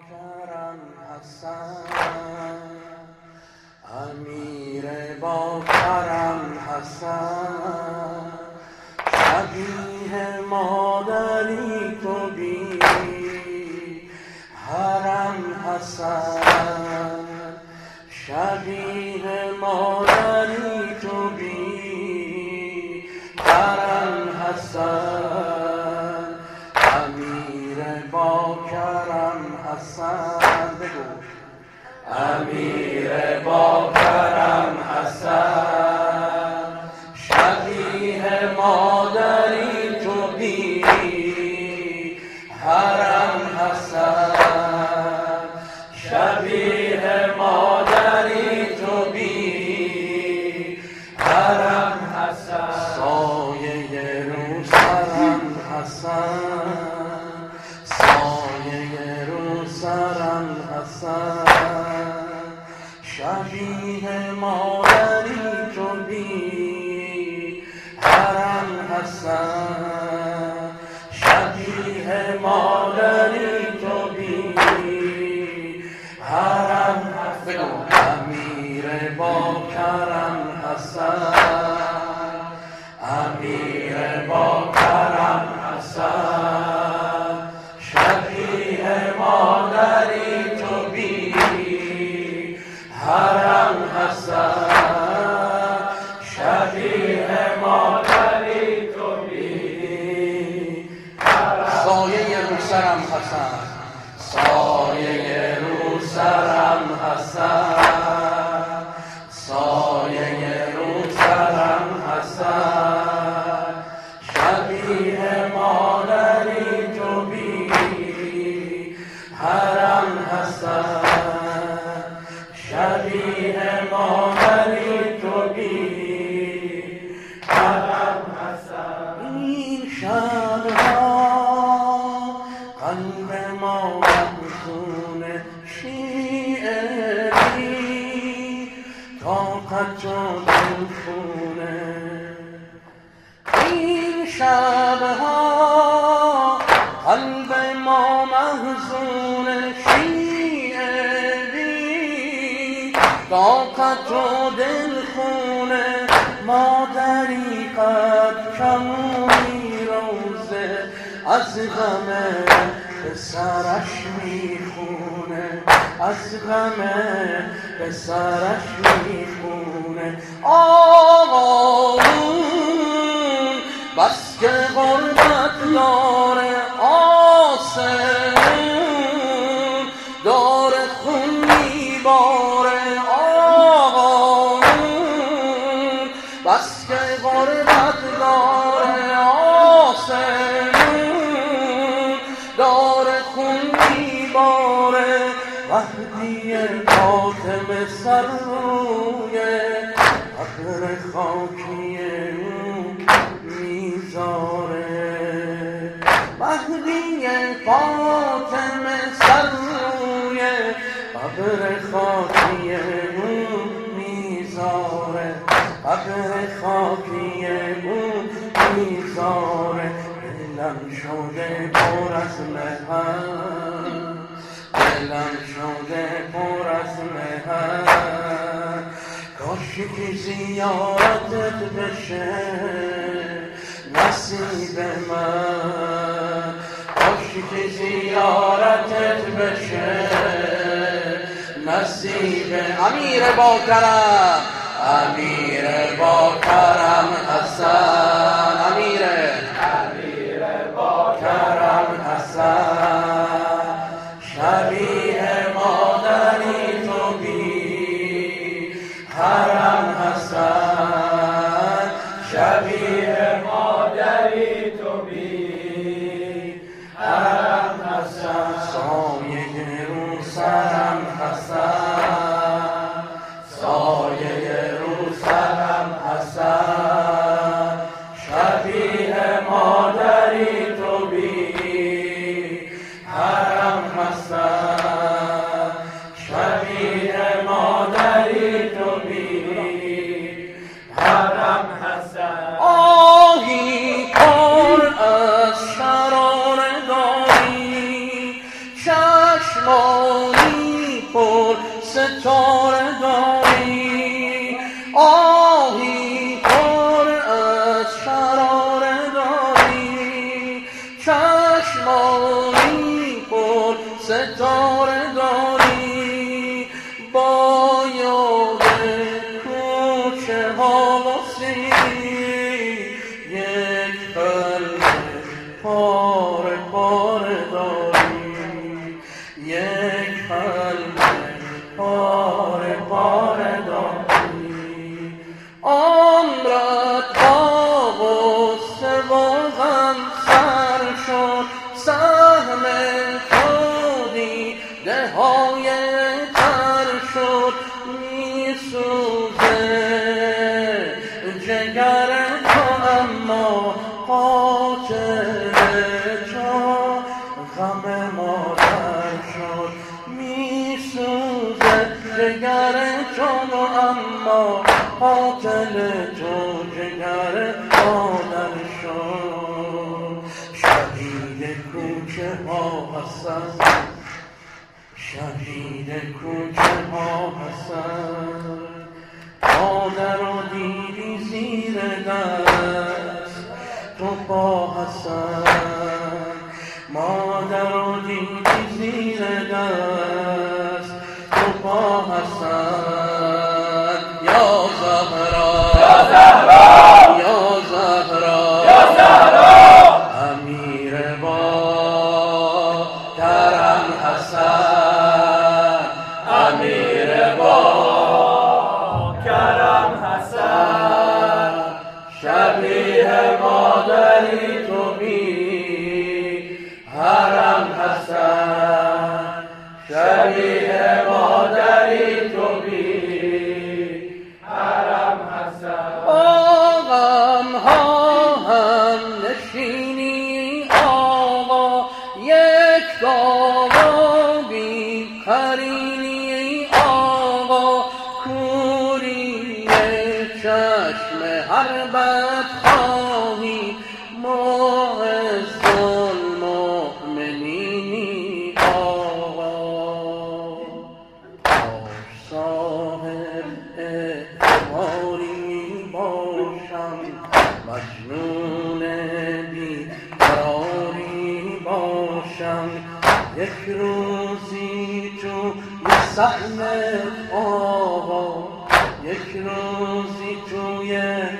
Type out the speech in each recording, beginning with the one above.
کرم حسن، امیر با کرم حسن، شبیه مادری تو بی حرم حسن، شبیه مادری تو بی حرم حسن، امیر با کرم حسن. بگو امیر با کرم حسن، شبیه مادری تو بی حرم حسن، شبیه مادری تو بی حرم حسن، سایه رو سرم حسن، سایه رو سرم حسن، شبیه مادری تو بی حرم حسن، شبیه مادری تو بی حرم حسن، امیر با کرم حسن، امیر با کرم حسن، شبیه مادری تو بی حرم حسن، شبیه مادری تو بی حرم، سایه رو سرم حسن، سایه رو سرم حسن، سایه رو سرم حسن، شبیه مادری تو بی حرم حسن، شبیه مادری تو بی حرم حسن. این شبها قلب ما مفتون شیعری، طاقت و دلخونه، این شبها قلب ما محزون شیعری، طاقت و دلخونه، ما دریقت کمونی روزه از غم پسرش میخونه، از غم پسرش میخونه. آقامون بس که غربت داره، آسمون داره خون میباره، آقامون بس که غربت داره، آسمون داره خون میباره، وحدی حاتم سر روی قبر خاکی میذاره، وحدی حاتم سر روی قبر خاکی میذاره، قبر خاکی میذاره. دلم شده پر از مهر، دلم شده پر از مهر، کاشی که زیارتت بشه نصیب من، کاشی که زیارتت بشه نصیب. امیر با کرم، امیر با کرم حسن، امیر با کرم حسن، شبیه مادری تو بی حرم حسن، شبیه مادری تو بی حرم حسن، سایه رو سرم حسن، سایه رو سرم حسن، شبیه مادری تو بی حرم حسن، شبیه مادری تو بی حرم حسن. آهی پر از شرار داری چشمانی پر ستاره داری، آهی پر از شراره داری، چشمانی پر ستاره داری، با یاد کوچه ها واسه یک قلب پاره پاره داری، یک قلب پاره پاره داری. عمرت با غصه و غم سر شد، سهم تو دیده های تر شد، میسوزه جگر تو اما قاتل تو غم مادر شد، میسوزه جگر تو اما قاتل تو جگر مادر شد. شهید کوچه ها هستن، شهید کوچه ها هستن، مادر رو دیدی زیر دست تو پا هستن، مادر رو دیدی زیر دست تو پا هستن. یا زهرا یا زهرا یا زهرا یا زهرا، امیر با کرم حسن، امیر با کرم حسن، شبیه مادری تو بی حرم حسن، شبیه مادری تو بی حرم حسن. آقام ها هم نشینی آقا، یک گاوا بی قرینی آقا، کوری چشم هر بدخواهی، معز المؤمنینی آقا. صاحب اعتباری باشم، مجنون بی قراری باشم، یک روزی توی صحنه آقا، یک روزی توی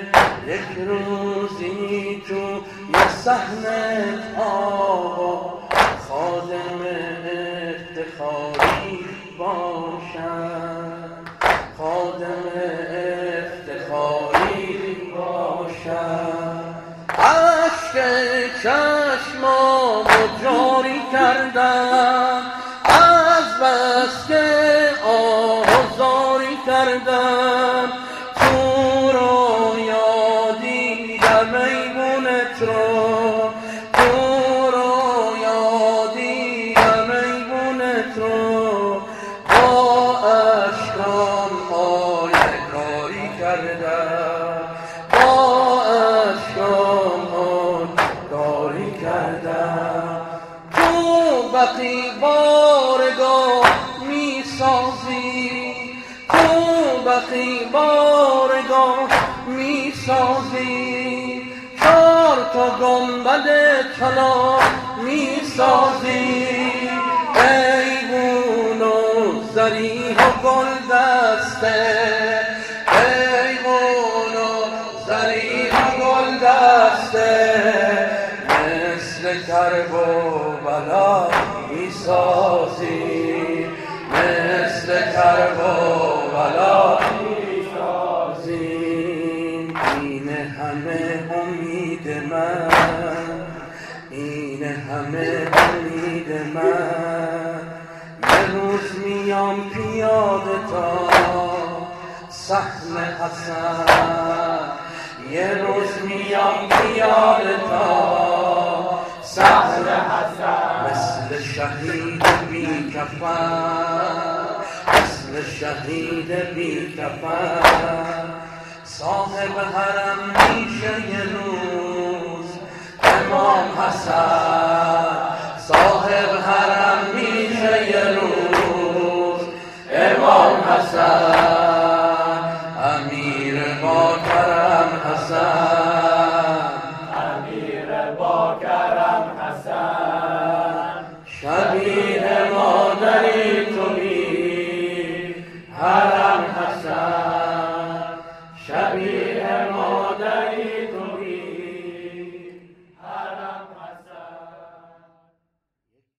صحنه آقا، خادم افتخاری باشم، خادم افتخاری باشم. عشق چشمامو جاری کردم، از بس که آزاری کردم، تو رویا دیدم ایوونت رو، تو رویا دیدم ایوونت رو، با اشکام آیه کاری کردم، با اشکام کاری کردم. تو وقتی بارگاه می سازی، تو وقتی بارگاه می سازی، چار تا گنبد طلا می سازی، ایوون و زریح و گل دسته، ایوون و زریح و گل دسته، مثل کرب و بلا می سازی، مثل کرب و بلا می سازی. این همه امید من، این همه امید من، یه روز میام پیاده تا صحن حسن، یه روز میام پیاده تا صحن حسن، مثل شهید بی کفن، مثل شهید بی کفن. صاحب حرم میشه یه روز امام حسن، صاحب حرم میشه شیشه روز امام حسن امیر با کرم حسن امیر با کرم حسن شبیه مادری تویی حرم حسن شبیه